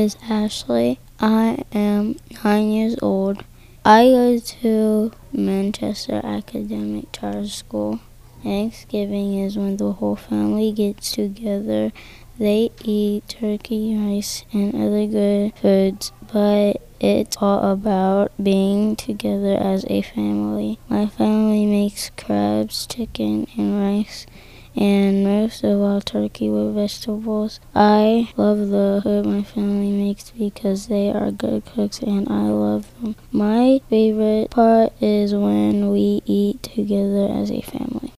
is Ashley. I am 9 years old. I go to Manchester Academic Charter School. Thanksgiving is when the whole family gets together. They eat turkey, rice, and other good foods, but it's all about being together as a family. My family makes crabs, chicken, and rice, and most of all turkey with vegetables. I love the food my family makes because they are good cooks and I love them. My favorite part is when we eat together as a family.